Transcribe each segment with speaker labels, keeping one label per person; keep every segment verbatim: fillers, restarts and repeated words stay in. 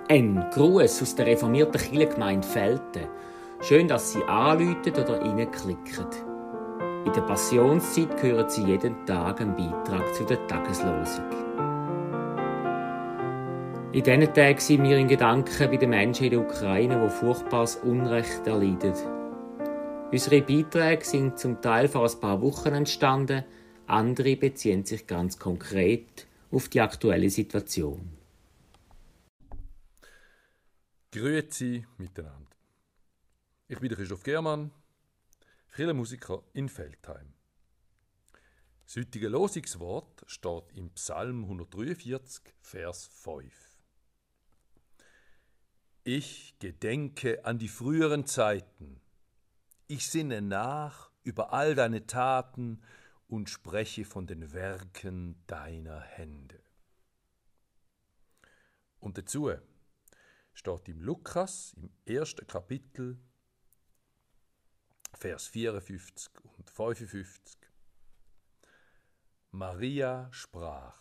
Speaker 1: Ein Gruß aus der reformierten Kirchengemeinde Velten. Schön, dass Sie anrufen oder reinklicken. In der Passionszeit hören Sie jeden Tag einen Beitrag zu der Tageslosung. In diesen Tagen sind wir in Gedanken bei den Menschen in der Ukraine, die furchtbares Unrecht erleiden. Unsere Beiträge sind zum Teil vor ein paar Wochen entstanden, andere beziehen sich ganz konkret auf die aktuelle Situation.
Speaker 2: Grüezi miteinander. Ich bin der Christoph Germann, Kirchenmusiker in Veltheim. Das heutige Losungswort steht im Psalm hundertdreiundvierzig, Vers fünf. Ich gedenke an die früheren Zeiten. Ich sinne nach über all deine Taten und spreche von den Werken deiner Hände. Und dazu steht im Lukas, im ersten Kapitel, Vers vierundfünfzig und fünfundfünfzig. Maria sprach: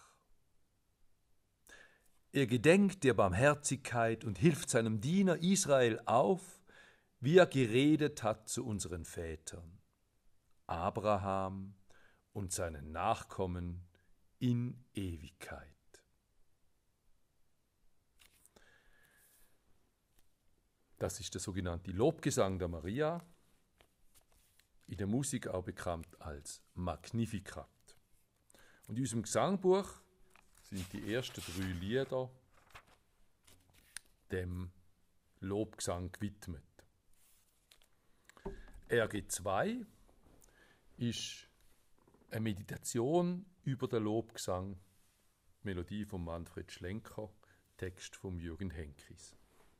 Speaker 2: Er gedenkt der Barmherzigkeit und hilft seinem Diener Israel auf, wie er geredet hat zu unseren Vätern, Abraham und seinen Nachkommen in Ewigkeit. Das ist der sogenannte Lobgesang der Maria, in der Musik auch bekannt als Magnificat. Und in unserem Gesangbuch sind die ersten drei Lieder dem Lobgesang gewidmet. R G zwei ist eine Meditation über den Lobgesang, Melodie von Manfred Schlenker, Text von Jürgen Henkis.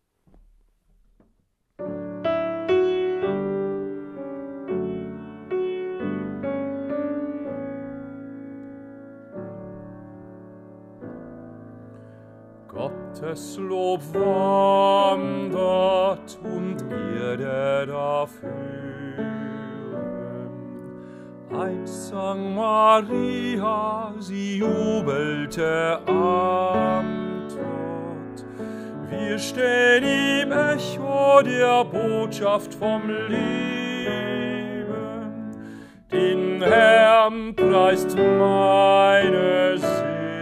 Speaker 2: Gottes Lob wandert und Erde darf hören. Einst sang Maria, sie jubelte am Tod. Wir stehen im Echo der Botschaft vom Leben. Den Herrn preist meine Seele.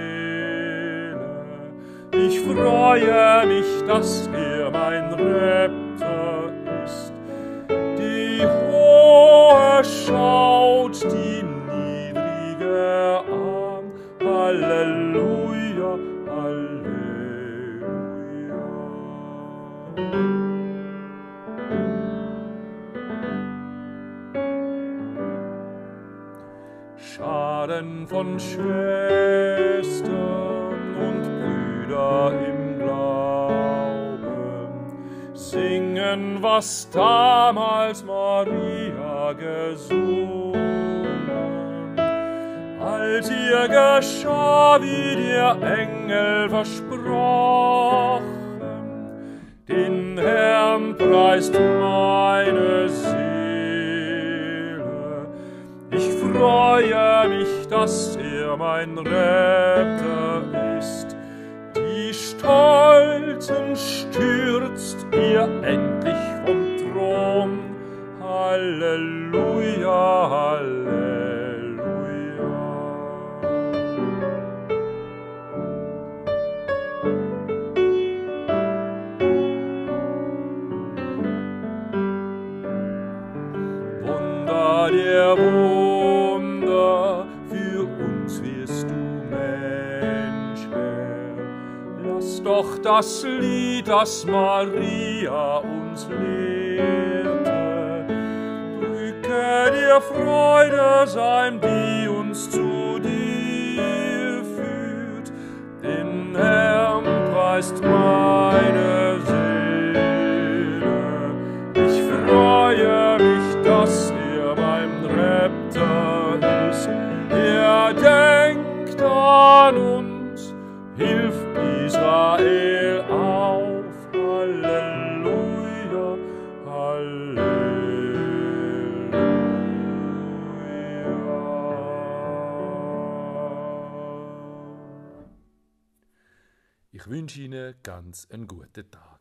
Speaker 2: Ich freue mich, dass er mein Retter ist. Die Hohe schaut die Niedrige an. Halleluja, Halleluja. Scharen von Schwestern und im Glauben singen, was damals Maria gesungen. Als ihr geschah, wie der Engel versprochen, den Herrn preist meine Seele. Ich freue mich, dass er mein Retter ist. Stolzen stürzt ihr endlich vom Thron. Halleluja, Halleluja. Wunder der Wunder, für uns wirst du doch das Lied, das Maria uns lehrte, drücke dir Freude sein, die uns zu dir führt. Den Herrn preist meine Seele. Ich freue mich, dass er mein Retter ist. Er denkt an uns, hilft Israel auf, Halleluja, Halleluja. Ich wünsche Ihnen ganz einen guten Tag.